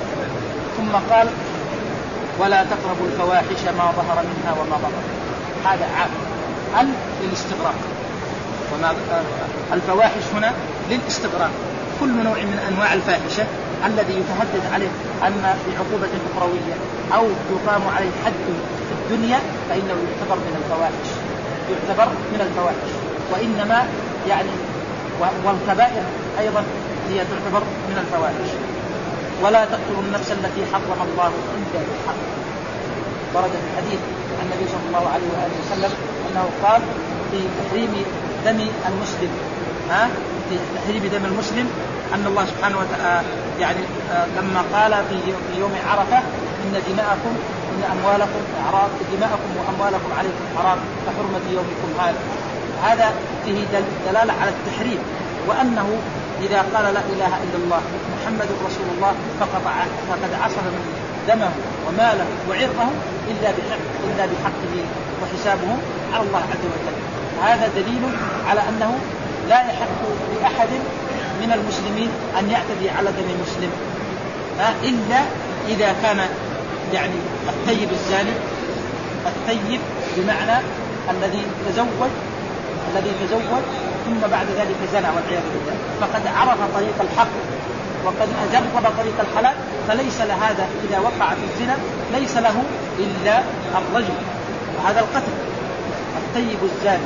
ثم قال ولا تقربوا الفواحش ما ظهر منها وما بطن. هذا عام أن للاستغراق، وما الفواحش هنا للاستغراق. كل نوع من أنواع الفاحشة الذي يتهدد عليه أن بعقوبة أخروية أو يقام عليه حد في الدنيا فإنه يعتبر من الفواحش، يعتبر من الفواحش. وإنما يعني والكبائر أيضا هي تعتبر من الفواحش. ولا تقتلوا النفس التي حرم الله إلا بالحق. ورد في الحديث عن النبي صلى الله عليه وآله وسلم أنه قال في تحريم دم المسلم، ها في تحريم دم المسلم أن الله سبحانه وتعالى يعني لما قال في يوم عرفة إن دماءكم إن أموالكم أعراض دماءكم وأموالكم عليكم حرام كحرمة يومكم هذا. هذا فيه دلالة على التحريم، وأنه إذا قال لا إله إلا الله محمد رسول الله فقد فقد عصم من دمه وماله وعرضه إلا بحق إلا بحقه وحسابه على الله عز وجل. هذا دليل على أنه لا يحق لأحد من المسلمين أن يعتدي على دم مسلم إلا إذا كان يعني الطيب الزاني، الطيب بمعنى الذي تزوج الذي تزوج ثم بعد ذلك زنى والعياذ بالله، فقد عرف طريق الحق وقد أجرب طريق الحلال، فليس لهذا إذا وقع في الزنا ليس له إلا الرجل، وهذا القتل. الطيب الزاني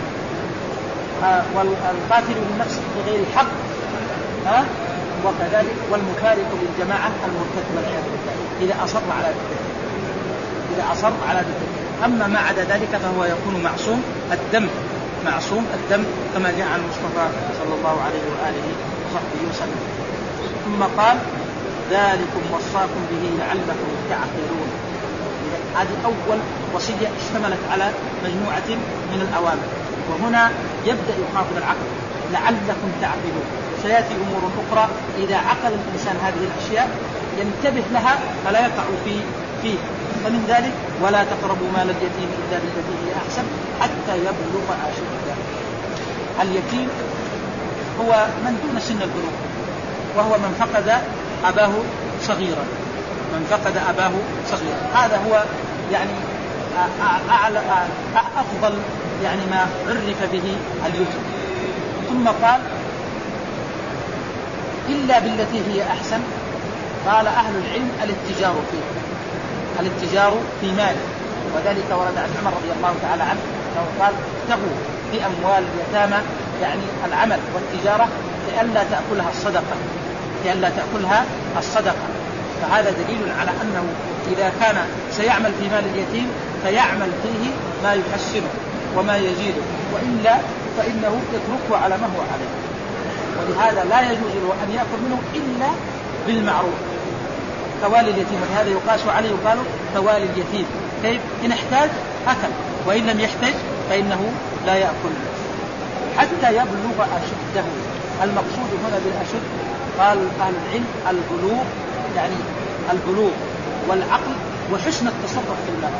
والقاتل للنفس بغير حق، ها وكذلك والمفارق للجماعة المرتد والعياذ بالله إذا أصر على ذلك إذا أصر على ذلك. أما ما عدا ذلك فهو يكون معصوم الدم معصوم الدم كما جاء عن المصطفى صلى الله عليه وآله وصحبه وسلم. ثم قال ذلكم وصاكم به لعلكم تعقلون. هذه أول وصية اشتملت على مجموعة من الأوامر، وهنا يبدأ يخاطب العقل لعلكم تعقلون. سيأتي أمور أخرى إذا عقل الإنسان هذه الأشياء ينتبه لها فلا يقع في فيه. فمن ذلك ولا تقربوا مال اليتيم إلا بالتي هي أحسن حتى يبلغ أشده. اليتيم هو من دون سن البلوغ، وهو من فقد أباه صغيرا من فقد أباه صغيرا هذا هو يعني أعلى أفضل يعني ما عرف به اليتيم. ثم قال إلا بالتي هي أحسن. قال أهل العلم الاتجار فيه الاتجار في مال، وذلك ورد عن عمر رضي الله تعالى عنه أنه قال ابتغوا في أموال اليتامى يعني العمل والتجارة لئلا تأكلها الصدقة لئلا تأكلها الصدقة. فهذا دليل على أنه إذا كان سيعمل في مال اليتيم فيعمل فيه ما يحسنه وما يزيده، وإلا فإنه يتركه على ما هو عليه. ولهذا لا يجوز له أن يأكل منه إلا بالمعروف كوالي اليتيم، ولهذا يقاس عليه يقال كوالي اليتيم. كيف؟ إن احتاج أكل، وإن لم يحتاج فإنه لا يأكل حتى يبلغ أشده. المقصود هنا بالأشد قال أهل العلم البلوغ، يعني البلوغ والعقل وحسن التصرف في المال.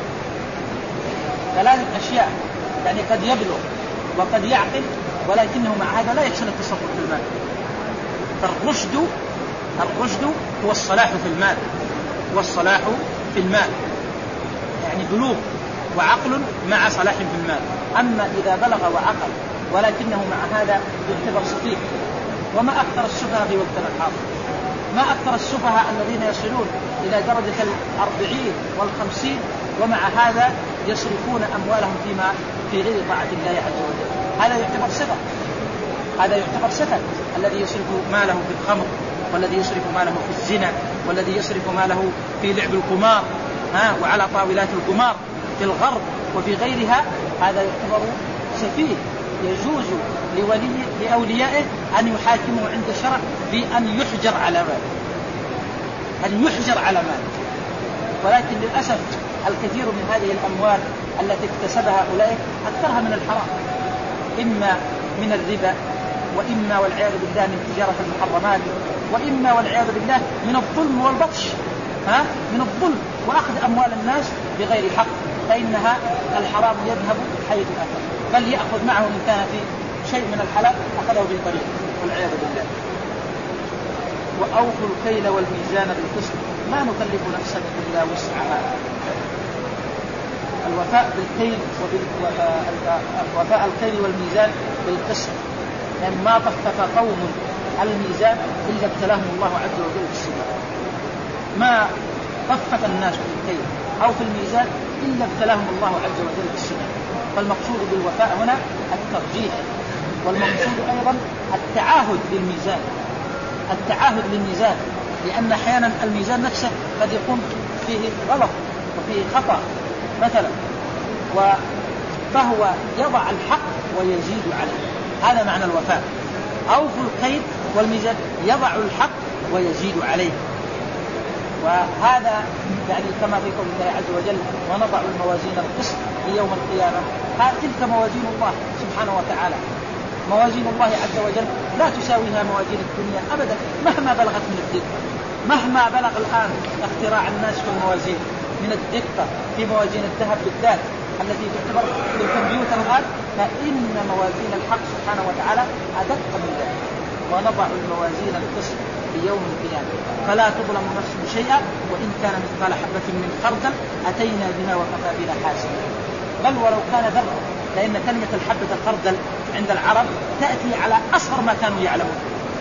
ثلاثة أشياء، يعني قد يبلغ وقد يعقل ولكنه مع هذا لا يحسن التصرف في المال. فالرشد الرشد هو الصلاح في المال والصلاح في المال، يعني بلوغ وعقل مع صلاح في المال. أما إذا بلغ وعقل ولكنه مع هذا يعتبر سفيه. وما أكثر السفهاء في وقتنا الحاضر، ما أكثر السفهاء الذين يصلون إلى درجة الأربعين والخمسين ومع هذا يصرفون أموالهم فيما في غير طاعة الله عز وجل. هذا يعتبر سفه، هذا يعتبر سفه الذي يصرف ماله في الخمر، والذي يصرف ماله في الزنا، والذي يصرف ماله في لعب القمار ها وعلى طاولات القمار في الغرب وفي غيرها. هذا يعتبر سفيه. يجوز لولي لأوليائه أن يحاكموا عند الشرع بأن يحجر على ماله، أن يحجر على ماله. ولكن للأسف الكثير من هذه الأموال التي اكتسبها أولئك أكثرها من الحرام، إما من الربا، وإما والعياذ بالله من تجارة المحرمات، وإما والعياذ بالله من الظلم والبطش ها من الظلم وأخذ أموال الناس بغير حق. فإنها الحرام يذهب حيث أتى، بل يأخذ معه إن كان في شيء من الحلال أخذه بالطريق والعياذ بالله. وأوفوا الكيل والميزان بالقسط ما نكلف نفسا إلا وسعها. الوفاء بالكيل ووفاء الكيل والميزان بالقسط، يعني ما طفف قوم الميزان إلا ابتلاهم الله عز وجل بالسماء. ما طفف الناس في الكيل أو في الميزان إلا ابتلاهم الله عز وجل بالسماء. فالمقصود بالوفاء هنا الترجيح، والمقصود أيضا التعاهد للميزان، التعاهد للميزان، لأن أحيانا الميزان نفسه قد يكون فيه غلط وفيه خطأ مثلا، فهو يضع الحق ويزيد عليه. هذا معنى الوفاء. أوفوا الكيل والميزان يضع الحق ويزيد عليه. وهذا يعني كما في قول الله عز وجل ونضع الموازين القسط ليوم القيامة. تلك موازين الله سبحانه وتعالى، موازين الله عز وجل لا تساويها موازين الدنيا أبدا مهما بلغت من الدقة، مهما بلغ الآن اختراع الناس في الموازين من الدقة في موازين الذهب بالذات التي تعتبر في الكمبيوتر الآن، فإن موازين الحق سبحانه وتعالى أدق من ذلك. ونضع الموازين القسط ليوم القيامة فلا تظلم نفس شيئا وإن كان مثقال حبة من خردل أتينا بها وكفى بنا حاسبا. بل ولو كان ذرة، لأن كلمة الحبة الخردل عند العرب تأتي على أصغر ما كانوا يعلمون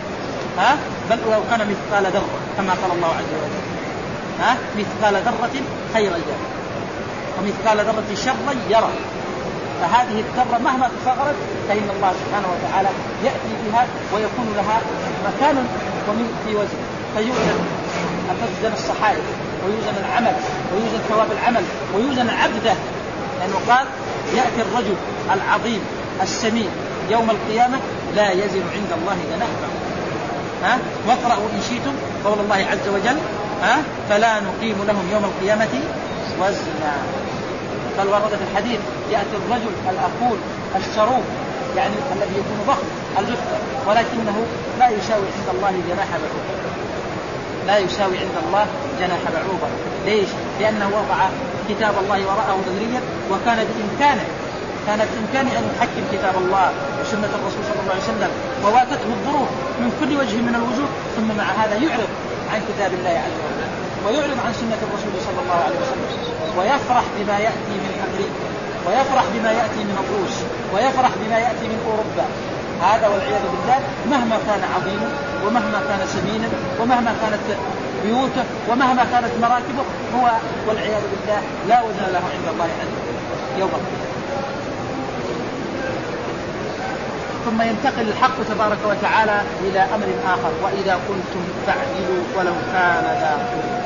ها بل ولو كان مثقال ذرة كما قال الله عز وجل ها مثقال ذرة خيرا يرى ومثقال ذرة شرا يرى. فهذه الذرة مهما تصغرت فإن الله سبحانه وتعالى يأتي بها ويكون لها مكان ومن في وزن، فيوزن فتوزن الصحائف ويوزن العمل ويوزن ثواب العمل ويوزن عبده. لأنه قال يأتي الرجل العظيم السمين يوم القيامة لا يزن عند الله جناح بعوضة. ها واقرأوا إن شئتم قول الله عز وجل ها فلا نقيم لهم يوم القيامة وزنا. بل ورد في الحديث يأتي الرجل الأقول الشروف يعني الذي يكون ضخم الجثة ولكنه لا يساوي عند الله جناح بعوضة، لا يساوي عند الله جناح بعوضة. ليش؟ لأنه وضع كتاب الله وراءه ظهريا وكان بإمكانه كان بإمكانه أن يحكم كتاب الله وسنة الرسول صلى الله عليه وسلم وواجهته الظروف من كل وجه من الوجوه، ثم مع هذا يعرض عن كتاب الله عز وجل ويعرض عن سنة الرسول صلى الله عليه وسلم ويفرح بما يأتي من أمريكا ويفرح بما يأتي من الروس ويفرح بما يأتي من أوروبا. هذا والعياذ بالله مهما كان عظيما ومهما كان سمينا ومهما كانت بيوته ومهما كانت مراكبه هو والعياذ بالله لا وزن له عند الله عز وجل يوم القيامة. ثم ينتقل الحق تبارك وتعالى إلى أمر آخر وإذا قلتم فاعدلوا ولو كان ذا قربى.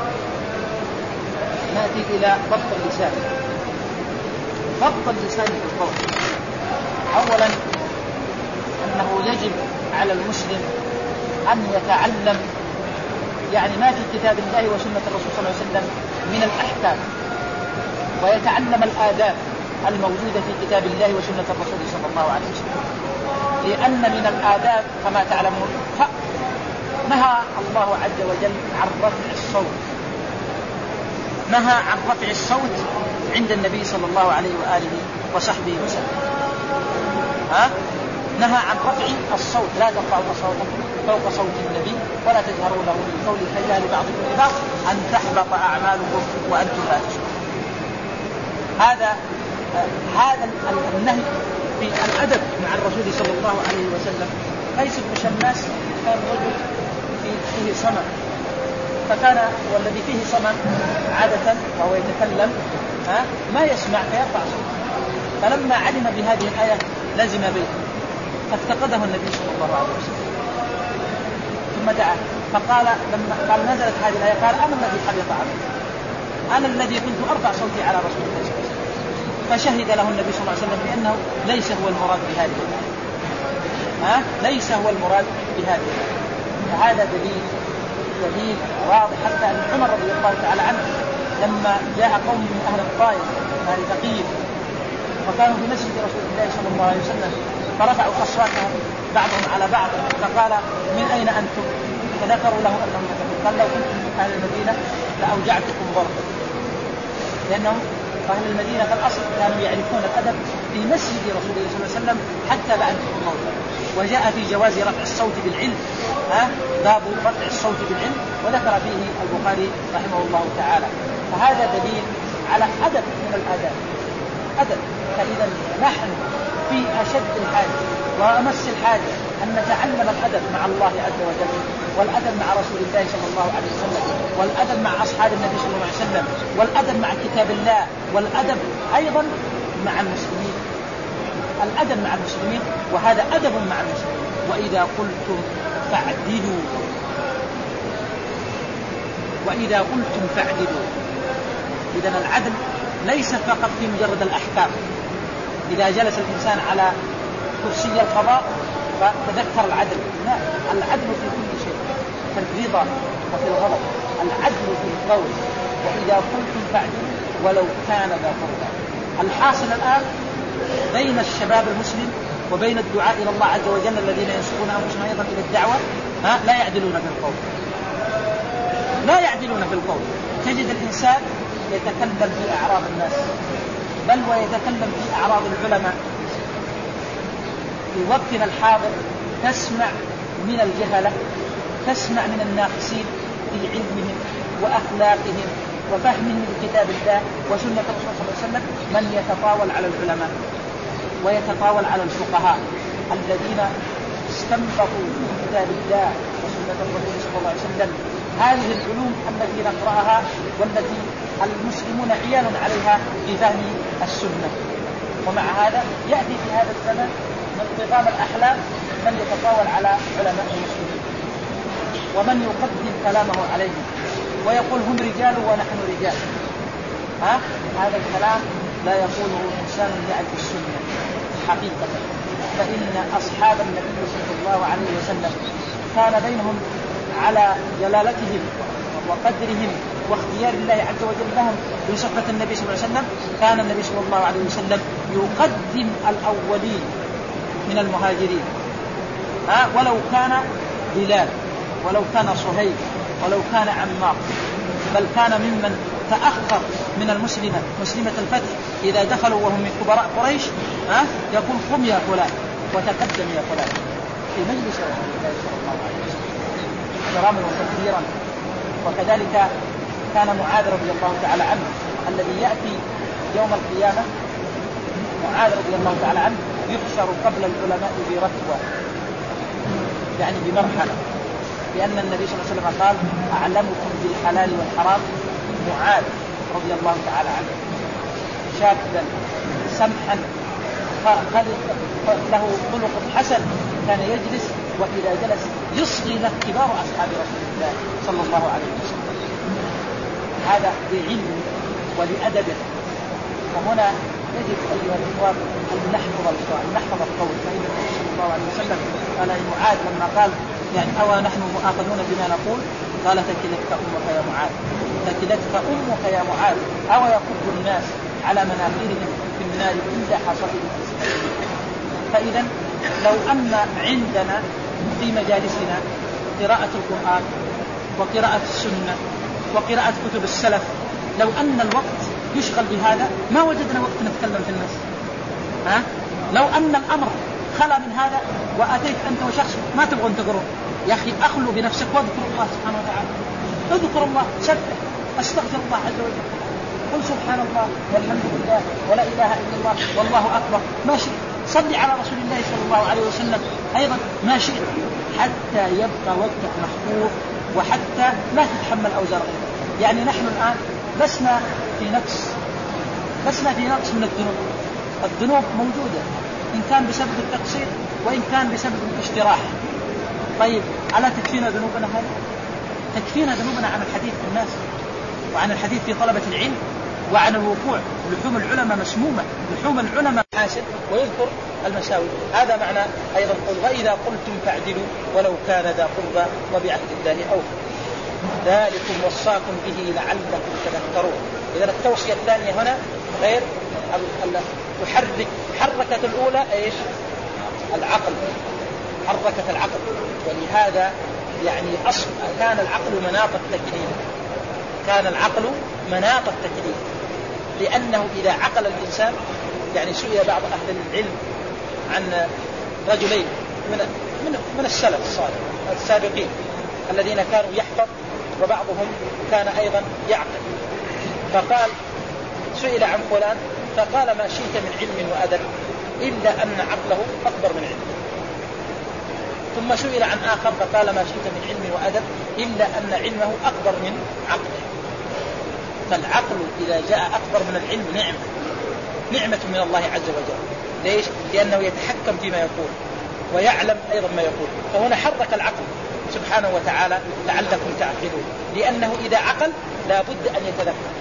نأتي إلى ضبط اللسان. ضبط اللسان في القول أولا أنه يجب على المسلم أن يتعلم يعني ما في كتاب الله وسنة الرسول صلى الله عليه وسلم من الأحكام ويتعلم الآداب الموجودة في كتاب الله وسنة الرسول صلى الله عليه وسلم. لأن من الآداب كما تعلمون نهى الله عز وجل عن رفع الصوت، نهى عن رفع الصوت عند النبي صلى الله عليه وآله وصحبه وسلم. ها؟ نهى عن رفع الصوت، لا ترفعوا صوتكم فوق صوت النبي ولا تجهروا له بالقول كجهر بعضكم لبعض أن تحبط أعمالكم وأنتم لا تشعرون. هذا هذا النهي في الأدب مع الرسول صلى الله عليه وسلم. قيس بن شماس كان رجل فيه صمم، فكان والذي فيه صمم عادة وهو يتكلم ها ما يسمع فيرفع صوته، فلما علم بهذه الآية لزم به فافتقده النبي صلى الله عليه وسلم ثم دعا فقال لما قال نزلت هذه الآية قال أنا الذي حبط عملي، أنا الذي كنت أرفع صوتي على رسول الله صلى الله عليه وسلم. فشهد له النبي صلى الله عليه وسلم بأنه ليس هو المراد بهذه الآية، ها ليس هو المراد بهذه الآية. فهذا دليل دليل واضح حتى أن عمر رضي الله تعالى عنه لما جاء قوم من أهل الطائف أهل ثقيف وكانوا في مسجد رسول الله صلى الله عليه وسلم فرفعوا أصواتهم بعضهم على بعض فقال من أين أنتم؟ فذكروا له أنهم كذبوا. قال لو كنتم من أهل المدينة لأوجعتكم ضربا، لأنهم أهل المدينة في الأصل كانوا يعرفون الأدب في مسجد رسول الله صلى الله عليه وسلم حتى بعد الموت. وجاء في جواز رفع الصوت بالعلم، ها باب رفع الصوت بالعلم، وذكر فيه البخاري رحمه الله تعالى. فهذا دليل على أدب من الآداب، أدب. فإذا نحن في أشد الحاجة وأمس الحاجة أن نتعلم الأدب مع الله عز وجل، والأدب مع رسول الله صلى الله عليه وسلم، والأدب مع أصحاب النبي صلى الله عليه وسلم، والأدب مع كتاب الله، والأدب أيضا مع المسلمين، الأدب مع المسلمين، وهذا أدب مع المسلمين. وإذا قلتم فاعدلوا، وإذا قلتم فاعدلوا. إذن العدل ليس فقط في مجرد الأحكام، إذا جلس الإنسان على كرسي القضاء فتذكر العدل، لا، العدل في كل شيء، في الرضا وفي الغضب، العدل في القول. وإذا قلتم فاعدلوا ولو كان ذا قربى. الحاصل الآن بين الشباب المسلم وبين الدعاء إلى الله عز وجل الذين ينسبون أنفسهم أيضا إلى الدعوة ها لا يعدلون في القول، لا يعدلون في القول. تجد الإنسان يتكلم في أعراض الناس، بل ويتكلم في أعراض العلماء. في وقتنا الحاضر تسمع من الجهلة، تسمع من الناقصين في علمهم وأخلاقهم وفهمهم لكتاب الله وسنة الرسول صلى الله عليه وسلم من يتطاول على العلماء ويتطاول على الفقهاء الذين استنبطوا في كتاب الله وسنة الرسول صلى الله عليه وسلم هذه العلوم التي نقرأها والتي المسلمون عيال عليها في فهم السنة. ومع هذا يأتي في هذا الزمن من طغام الأحلام من يتطاول على علماء المسلمين ومن يقدم كلامه عليهم ويقول هم رجال ونحن رجال. ها؟ هذا الكلام لا يقوله إنسان يعرف السنة حقيقة. فإن أصحاب النبي صلى الله عليه وسلم كان بينهم على جلالتهم وقدرهم واختيار الله عز وجل لهم بصحبة النبي صلى الله عليه وسلم. كان النبي صلى الله عليه وسلم يقدم الأولين من المهاجرين، ها ولو كان بلال ولو كان صهيب ولو كان عمار، بل كان ممن تأخر من المسلمة مسلمة الفتح إذا دخلوا وهم من كبراء قريش ها يقول قم يا فلان وتقدم يا فلان في مجلس رسول الله صلى الله عليه وسلم احتراما وتقديرا. وكذلك كان معاذ رضي الله تعالى عنه الذي يأتي يوم القيامة، معاذ رضي الله تعالى عنه يحشر قبل العلماء برتوة، يعني بمرحلة، لأن النبي صلى الله عليه وسلم قال أعلمكم بالحلال والحرام معاذ رضي الله تعالى عنه، شابا سمحا له خلق حسن، كان يجلس وإذا جلس يصغي له كبار أصحاب رسول الله صلى الله عليه وسلم. هذا بعلم ولأدبه. فهنا يجب أيها الإخوان أن نحفظ القول نحفظ القول فإن النبي صلى الله عليه وسلم قال لمعاذ لما قال يعني أو نحن مؤاخذون بما نقول قال ثكلتك أمك يا معاذ، ثكلتك أمك يا معاذ، أو يقود الناس على مناخرهم في النار إلا حصائد التسليم. فإذا لو أن عندنا في مجالسنا قراءة القرآن وقراءة السنة وقراءة كتب السلف، لو أن الوقت يشغل بهذا ما وجدنا وقت نتكلم في الناس. ها؟ لو أن الأمر خلا من هذا وأتيت أنت وشخص ما تبغون تقرأ، يا أخي أخلو بنفسك واذكر الله سبحانه وتعالى، اذكر الله، سبح، استغفر الله عز وجل، قل سبحان الله والحمد لله ولا إله إلا الله والله أكبر ما شئت، صلي على رسول الله صلى الله عليه وسلم أيضا ما شئت، حتى يبقى وقتك محفوظ وحتى لا تتحمل أوزار. يعني نحن الآن لسنا في نقص لسنا في نقص من الذنوب، الذنوب موجودة إن كان بسبب التقصير وإن كان بسبب الاشتراح. طيب على تكفينا ذنوبنا هذا؟ تكفينا ذنوبنا عن الحديث في الناس وعن الحديث في طلبة العلم وعن الوقوع لحوم العلماء مسمومة، لحوم العلماء حاسد ويذكر المساوي. هذا معنى أيضا قل وإذا قلتم فاعدلوا ولو كان ذا قربى وبعهد الله أوفوا ذلكم وصاكم به لعلكم تذكرون. إذا التوصية الثانية هنا غير تحرك حركة الأولى إيش؟ العقل، حركة العقل. ولهذا يعني أصل كان العقل مناط التكليف، كان العقل مناط التكليف، لأنه إذا عقل الإنسان يعني سئل بعض أهل العلم عن رجلين من من من السلف الصالح السابقين الذين كانوا يحفظ وبعضهم كان أيضا يعقل، فقال سئل عن فلان فقال ما شئت من علم وأدب إلا أن عقله أكبر من علمه. ثم سئل عن آخر فقال ما شئت من علم وأدب إلا أن علمه أكبر من عقله. فالعقل إذا جاء أكبر من العلم نعمة نعمة من الله عز وجل. ليش؟ لأنه يتحكم فيما يقول ويعلم أيضا ما يقول. فهنا حرك العقل سبحانه وتعالى لعلكم تعقلون، لأنه إذا عقل لا بد أن يتذكر،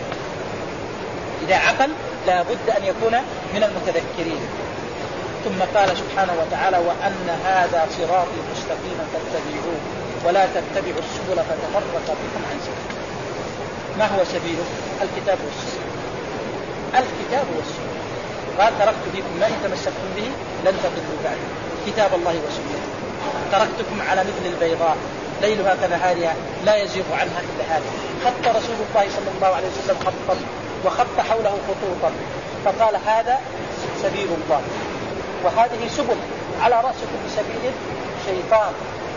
إذا عقل لا بد أن يكون من المتذكرين. ثم قال سبحانه وتعالى وأن هذا صراطي مستقيما فاتبعوه ولا تتبعوا السبل فتفرق بكم عن سبيله. ما هو سبيله؟ الكتاب والسنة، الكتاب والسنة. قال تركت فيكم ما إن تمسكتم به لن تضلوا بعد، كتاب الله وسنته. تركتكم على مثل البيضاء ليلها كنهارها لا يزيغ عنها إلا هذا. خط رسول الله صلى الله عليه وسلم خطا وخط حوله خطوطا فقال هذا سبيل الله وهذه سبل، على رأس كل سبيل شيطان.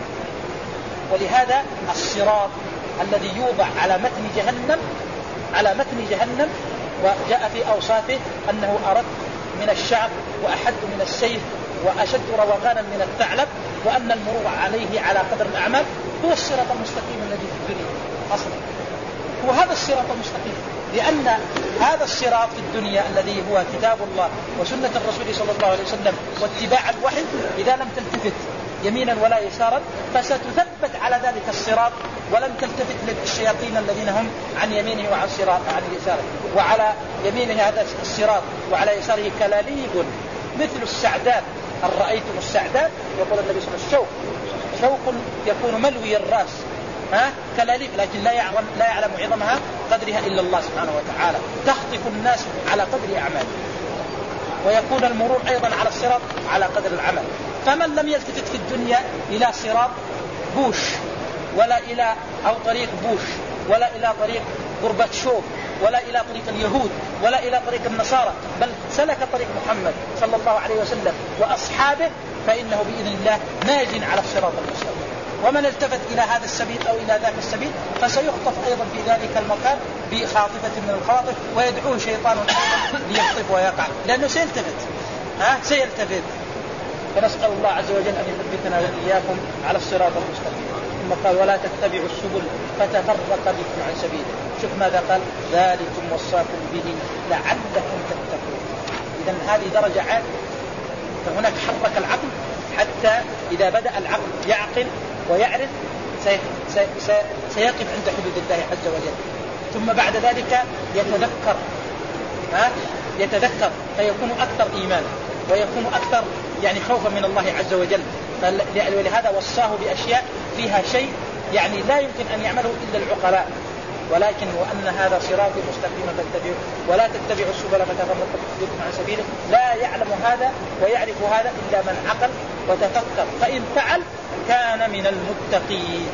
ولهذا الصراط الذي يوضع على متن جهنم على متن جهنم وجاء في أوصافه أنه أرد من الشعر وأحد من السيف وأشد روغانا من الثعلب، وأن المروع عليه على قدر الأعمال. هو الصراط المستقيم الذي في الدنيا أصلا، هو هذا الصراط المستقيم، لأن هذا الصراط في الدنيا الذي هو كتاب الله وسنة الرسول صلى الله عليه وسلم واتباع الوحي، إذا لم تلتفت يمينا ولا يسارا فستثبت على ذلك الصراط ولم تلتفت للشياطين الذين هم عن يمينه وعن صراط عن يساره. وعلى يمينه هذا الصراط وعلى يساره كلاليب مثل السعدان. هل رأيتم السعدان؟ يقول النبي صلى الله عليه وسلم شوك شوك يكون ملوي الرأس، ها كلاليب، لكن لا يعلم لا يعلم عظمها قدرها إلا الله سبحانه وتعالى، تخطف الناس على قدر أعمالهم. ويكون المرور أيضا على الصراط على قدر العمل. فمن لم يلتفت في الدنيا إلى صراط بوش ولا إلى أو طريق بوش ولا إلى طريق غورباتشوف ولا إلى طريق اليهود ولا إلى طريق النصارى، بل سلك طريق محمد صلى الله عليه وسلم وأصحابه، فإنه بإذن الله ناج على الصراط المستقيم. ومن التفت إلى هذا السبيل أو إلى ذاك السبيل فسيخطف أيضا في ذلك المكان بخاطفة من الخواطف ويدعوه شيطان ليخطف ويقع، لأنه سيلتفت ها سيلتفت. فنسأل الله عز وجل أن يثبتنا وإياكم على الصراط المستقيم. ثم قال ولا تتبعوا السبل فتفرق بكم عن سبيله. شوف ماذا قال؟ ذلكم وصاكم به لعلكم تتقون. إذن هذه درجة عالية. فهناك حرك العقل حتى إذا بدأ العقل يعقل ويعرف سي سي سي سيقف عند حدود الله عز وجل. ثم بعد ذلك يتذكر ها يتذكر فيكون أكثر إيمانا ويكون أكثر يعني خوفا من الله عز وجل. ولهذا وصاه بأشياء فيها شيء يعني لا يمكن أن يعمله إلا العقلاء. ولكن وأن هذا صراطي مستقيما فاتبعوه ولا تتبعوا السبل فتفرق بكم عن سبيله. لا يعلم هذا ويعرف هذا إلا من عقل وتفكر، فإن فعل كان من المتقين.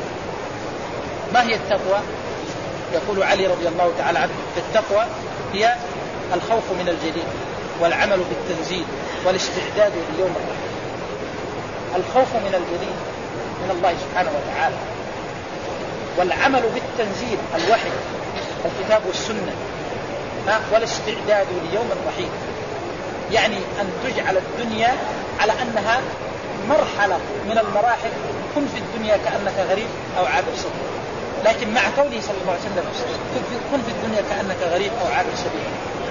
ما هي التقوى؟ يقول علي رضي الله تعالى عنه التقوى هي الخوف من الجليل والعمل بالتنزيل والاستعداد ليوم الرحمة. الخوف من الجليل من الله سبحانه وتعالى، والعمل بالتنزيل الوحي الكتاب والسنة، والاستعداد ليوم الرحيل، يعني أن تجعل الدنيا على أنها مرحلة من المراحل، كن في الدنيا كأنك غريب أو عابر سبيل. لكن مع قوله صلى الله عليه وسلم كن في الدنيا كأنك غريب أو عابر سبيل،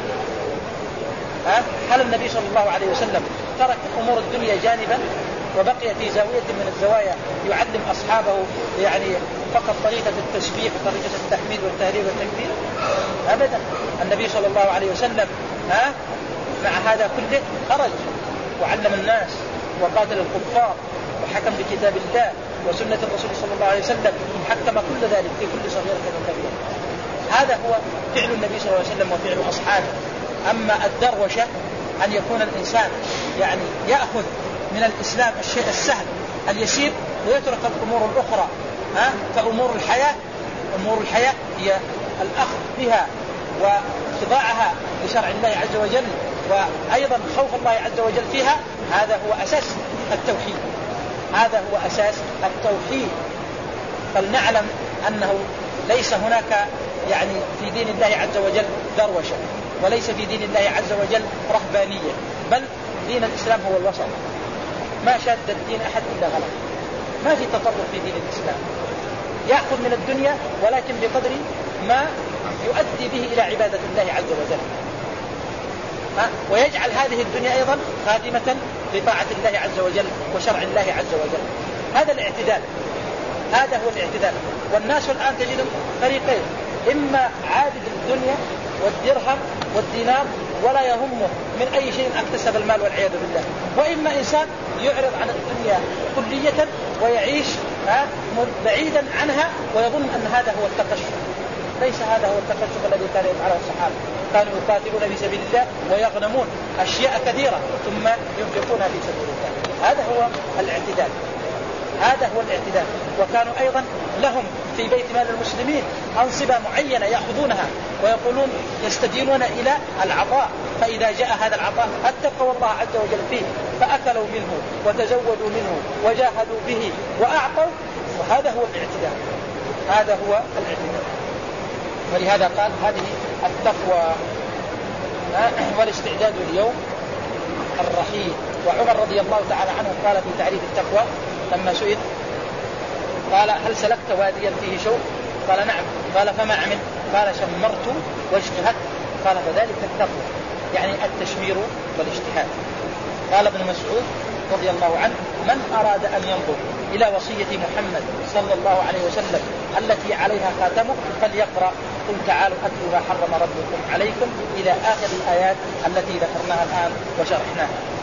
ها؟ هل النبي صلى الله عليه وسلم ترك أمور الدنيا جانبا وبقي في زاوية من الزوايا يعلم أصحابه يعني فقط طريقة التسبيح وطريقة التحميد والتهليل والتكبير؟ أبدا. النبي صلى الله عليه وسلم ها مع هذا كله خرج وعلم الناس وقاتل الكفار وحكم بكتاب الله وسنة الرسول صلى الله عليه وسلم، حكم كل ذلك في كل صغيرة وكبيرة. هذا هو فعل النبي صلى الله عليه وسلم وفعل أصحابه. أما الدروشة أن يكون الإنسان يعني يأخذ من الإسلام الشيء السهل اليسير ويترك الأمور الأخرى، ها؟ فأمور الحياة أمور الحياة هي الأخذ بها واتباعها لشرع الله عز وجل وأيضا خوف الله عز وجل فيها. هذا هو أساس التوحيد، هذا هو أساس التوحيد. فلنعلم أنه ليس هناك يعني في دين الله عز وجل دروشة، وليس في دين الله عز وجل رهبانية، بل دين الإسلام هو الوسط. ما شاد الدين أحد إلا غلط، ما في تطرف في دين الإسلام. يأخذ من الدنيا ولكن بقدر ما يؤدي به إلى عبادة الله عز وجل، ها؟ ويجعل هذه الدنيا أيضا خادمة لطاعة الله عز وجل وشرع الله عز وجل. هذا الاعتدال، هذا هو الاعتدال. والناس الآن تجدهم فريقين، إما عابد الدنيا والدرهم والدينار ولا يهمه من أي شيء اكتسب المال والعياذ بالله، وإما إنسان يعرض عن الدنيا كلية ويعيش بعيدا عنها ويظن أن هذا هو التقشف. ليس هذا هو التقشف الذي كان يفعله الصحابة، كانوا يقاتلون في سبيل الله ويغنمون أشياء كثيرة ثم ينفقونها في سبيل الله. هذا هو الاعتدال، هذا هو الاعتدال. وكانوا أيضا لهم في بيت مال المسلمين أنصبة معينة يأخذونها ويقولون يستدينون إلى العطاء، فإذا جاء هذا العطاء اتقوا الله عز وجل فيه فأكلوا منه وتزودوا منه وجاهدوا به وأعطوا. وهذا هو الاعتدال، هذا هو الاعتدال. ولهذا قال هذه التقوى والاستعداد اليوم الرحيل. وعمر رضي الله تعالى عنه قال في تعريف التقوى لما سئل قال هل سلكت واديا فيه شوك؟ قال نعم. قال فما عمل؟ قال شمرت واجتهدت. قال فذلك التقوى، يعني التشمير والاجتهاد. قال ابن مسعود رضي الله عنه من أراد أن ينظر إلى وصية محمد صلى الله عليه وسلم التي عليها خاتمه فليقرأ قل تعالوا أتلوا ما حرم ربكم عليكم إلى آخر الآيات التي ذكرناها الآن وشرحناها.